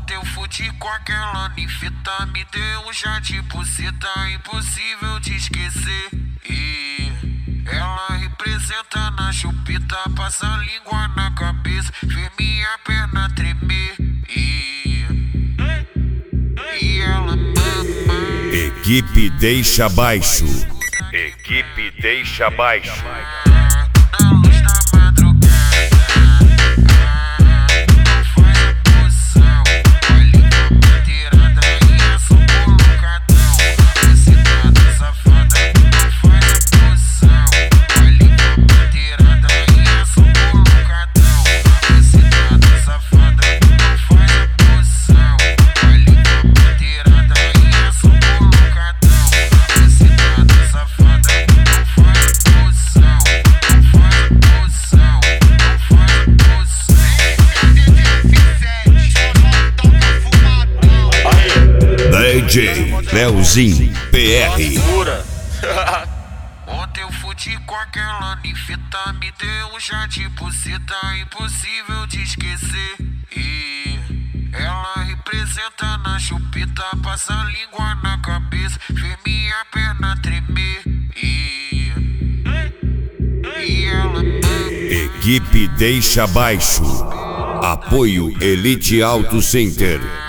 Ontem eu fudi com aquela ninfeta, me deu um chá de buceta, impossível de esquecer. E ela representa na chupeta, passa a língua na cabeça, fez minha perna tremer. E ela mama. Equipe Deixa Baixo. Equipe Deixa Baixo. Na luz da madrugada, não faz a posição. Ali na bandeirada e é só colocadão. Excitada, safada, não faz a posição. Ali na bandeirada e é só colocadão. Excitada, safada, não faz a posição. Ali na bandeirada e é só colocadão. Excitada, safada, não faz a posição. DJ Leozinho PR. Ontem eu fudi com aquela ninfeta, me deu um chá de buceta, impossível de esquecer. E ela representa na chupeta, passa a língua na cabeça, fez minha perna tremer. E ela Equipe Deixa Baixo. Apoio Elite Auto Center.